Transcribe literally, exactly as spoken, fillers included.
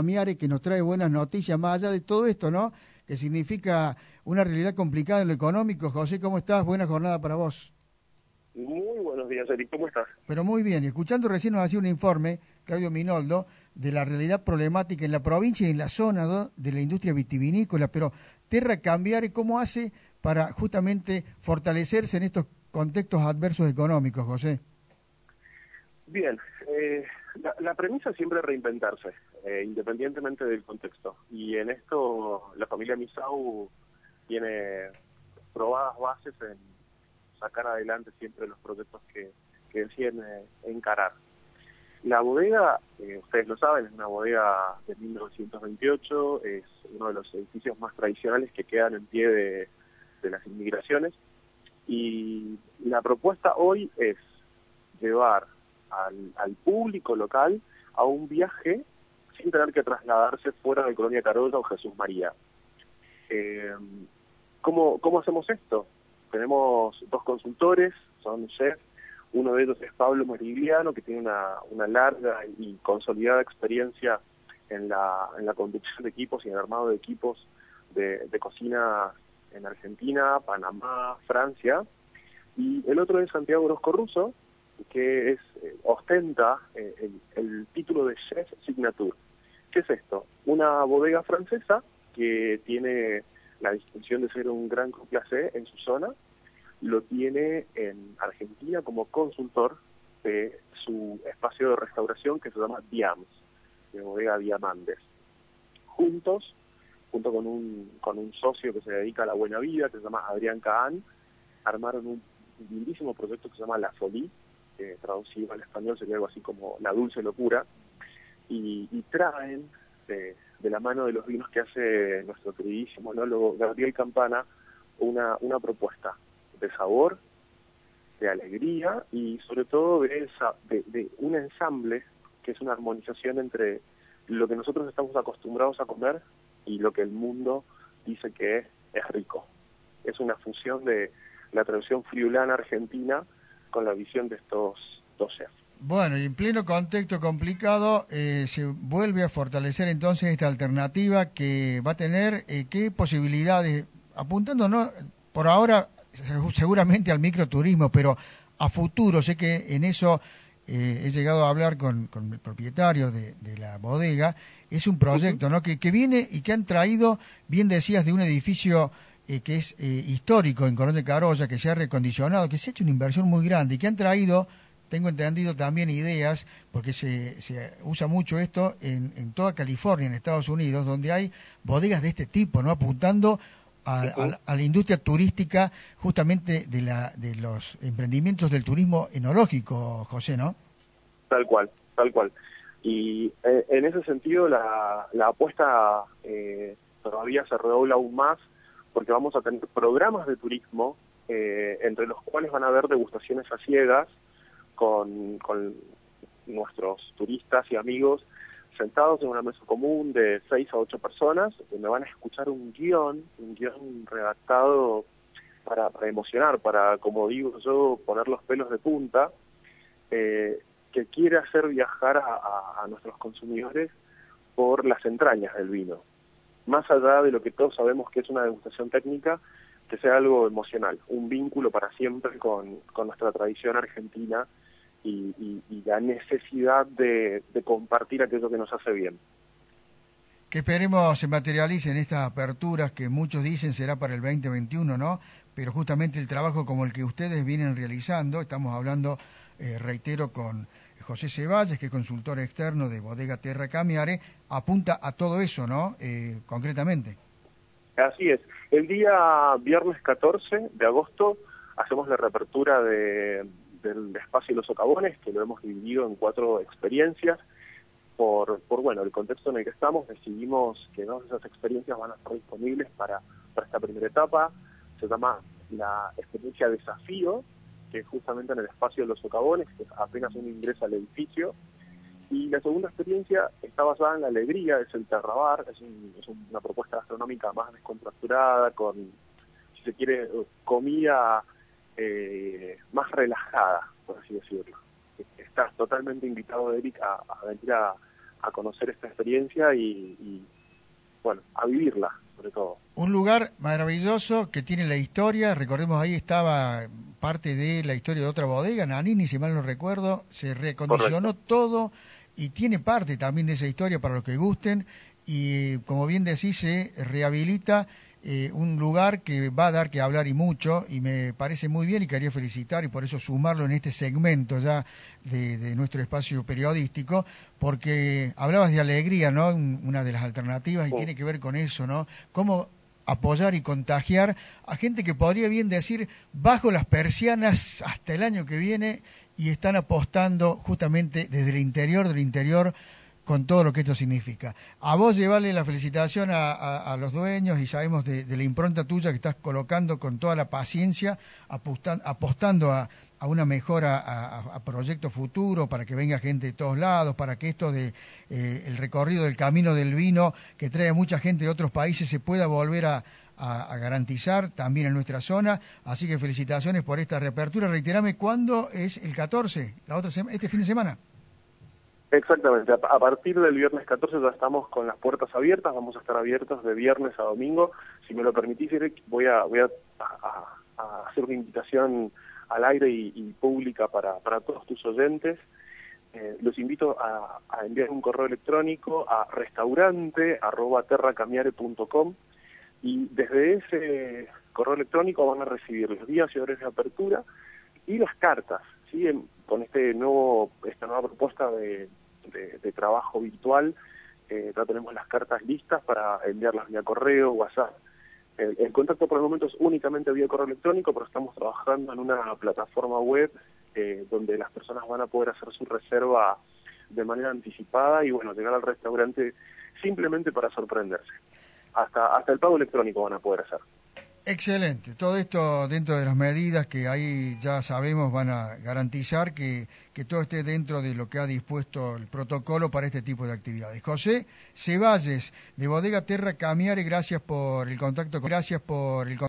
Miare, que nos trae buenas noticias, más allá de todo esto, ¿no? Que significa una realidad complicada en lo económico. José, ¿cómo estás? Buena jornada para vos. Muy buenos días, Eric, ¿cómo estás? Pero muy bien, y escuchando recién nos hacía un informe, Claudio Minoldo, de la realidad problemática en la provincia y en la zona, ¿no?, de la industria vitivinícola, pero Terra Cambiare, ¿cómo hace para justamente fortalecerse en estos contextos adversos económicos, José? Bien, eh, la, la premisa siempre es reinventarse, eh, independientemente del contexto. Y en esto la familia Misau tiene probadas bases en sacar adelante siempre los proyectos que, que deciden eh, encarar. La bodega, eh, ustedes lo saben, es una bodega de mil novecientos veintiocho, es uno de los edificios más tradicionales que quedan en pie de, de las inmigraciones. Y la propuesta hoy es llevar al, al público local a un viaje sin tener que trasladarse fuera de Colonia Carolla o Jesús María. Eh, ¿cómo, ¿Cómo hacemos esto? Tenemos dos consultores, son chefs. Uno de ellos es Pablo Merigliano, que tiene una, una larga y consolidada experiencia en la, en la conducción de equipos y en el armado de equipos de, de cocina en Argentina, Panamá, Francia. Y el otro es Santiago Orozco Russo, que es, eh, ostenta eh, el, el título de Chef Signature. ¿Qué es esto? Una bodega francesa que tiene la distinción de ser un gran cru classé en su zona, lo tiene en Argentina como consultor de su espacio de restauración que se llama Diams, de bodega Diamantes. Juntos, junto con un, con un socio que se dedica a la buena vida, que se llama Adrián Cahán, armaron un lindísimo proyecto que se llama La Folie, que traducido al español sería algo así como La Dulce Locura, y, y traen de, de la mano de los vinos que hace nuestro queridísimo enólogo Gabriel Campana una, una propuesta de sabor, de alegría y sobre todo de, esa, de, de un ensamble que es una armonización entre lo que nosotros estamos acostumbrados a comer y lo que el mundo dice que es, es rico. Es una fusión de la tradición friulana argentina con la visión de estos dos chefs. Bueno, y en pleno contexto complicado, eh, se vuelve a fortalecer entonces esta alternativa que va a tener, eh, ¿qué posibilidades? Apuntando, ¿no?, por ahora seguramente al microturismo, pero a futuro, sé que en eso eh, he llegado a hablar con, con el propietario de, de la bodega, es un proyecto, ¿no?, que, que viene y que han traído, bien decías, de un edificio eh, que es eh, histórico en Colón de Carolla, que se ha recondicionado, que se ha hecho una inversión muy grande y que han traído, tengo entendido, también ideas, porque se, se usa mucho esto en, en toda California, en Estados Unidos, donde hay bodegas de este tipo, ¿no?, apuntando a, a, a la industria turística, justamente de la de los emprendimientos del turismo enológico, José, ¿no? Tal cual, tal cual. Y eh, en ese sentido la, la apuesta eh, todavía se redobla aún más, porque vamos a tener programas de turismo, eh, entre los cuales van a haber degustaciones a ciegas con, con nuestros turistas y amigos sentados en una mesa común de seis a ocho personas, donde van a escuchar un guión, un guión redactado para, para emocionar, para, como digo yo, poner los pelos de punta, eh, que quiere hacer viajar a, a, a nuestros consumidores por las entrañas del vino. Más allá de lo que todos sabemos que es una degustación técnica, que sea algo emocional, un vínculo para siempre con, con nuestra tradición argentina y, y, y la necesidad de, de compartir aquello que nos hace bien. Que esperemos se materialicen estas aperturas que muchos dicen será para el veinte veintiuno, ¿no? Pero justamente el trabajo como el que ustedes vienen realizando, estamos hablando, eh, reitero, con José Ceballos, que es consultor externo de Bodega Terra Cambiare, apunta a todo eso, ¿no?, eh, concretamente. Así es. El día viernes catorce de agosto hacemos la reapertura de, del espacio Los Socavones, que lo hemos dividido en cuatro experiencias. Por, por bueno, el contexto en el que estamos, decidimos que dos de esas experiencias van a estar disponibles para, para esta primera etapa. Se llama la experiencia Desafío, que es justamente en el espacio de Los Socavones, que es apenas un ingreso al edificio. Y la segunda experiencia está basada en la alegría, es el Terrabar, es, un, es una propuesta gastronómica más descontracturada, con, si se quiere, comida eh, más relajada, por así decirlo. Estás totalmente invitado, Eric, a, a venir a, a conocer esta experiencia y, y, bueno, a vivirla, sobre todo. Un lugar maravilloso que tiene la historia, recordemos ahí estaba parte de la historia de otra bodega, Nanini, si mal no recuerdo, se recondicionó Correcto. todo y tiene parte también de esa historia para los que gusten y como bien decís se rehabilita eh, un lugar que va a dar que hablar y mucho y me parece muy bien y quería felicitar y por eso sumarlo en este segmento ya de, de nuestro espacio periodístico porque hablabas de alegría, ¿no? Un, una de las alternativas y Sí. tiene que ver con eso, ¿no? Cómo apoyar y contagiar a gente que podría bien decir bajo las persianas hasta el año que viene y están apostando justamente desde el interior del interior con todo lo que esto significa. A vos llevarle la felicitación a, a, a los dueños y sabemos de, de la impronta tuya que estás colocando con toda la paciencia, apostan, apostando a, a una mejora a, a proyectos futuros para que venga gente de todos lados, para que esto de eh, el recorrido del camino del vino que trae a mucha gente de otros países se pueda volver a, a, a garantizar también en nuestra zona. Así que felicitaciones por esta reapertura. Reiterame, ¿cuándo es el catorce? La otra sema, este fin de semana. Exactamente, a partir del viernes catorce ya estamos con las puertas abiertas, vamos a estar abiertos de viernes a domingo. Si me lo permitís, Eric, voy a, voy a, a, a hacer una invitación al aire y, y pública para, para todos tus oyentes. Eh, los invito a, a enviar un correo electrónico a restaurante arroba terracamiare punto com y desde ese correo electrónico van a recibir los días y horarios de apertura y las cartas, ¿sí? En, con este nuevo, esta nueva propuesta de, de, de trabajo virtual, eh, ya tenemos las cartas listas para enviarlas vía correo, WhatsApp. El, el contacto por el momento es únicamente vía correo electrónico, pero estamos trabajando en una plataforma web eh, donde las personas van a poder hacer su reserva de manera anticipada y bueno, llegar al restaurante simplemente para sorprenderse. Hasta, hasta el pago electrónico van a poder hacer. Excelente. Todo esto dentro de las medidas que ahí ya sabemos van a garantizar que, que todo esté dentro de lo que ha dispuesto el protocolo para este tipo de actividades. José Ceballes, de Bodega Terra Camiare, gracias por el contacto. Gracias por el contacto.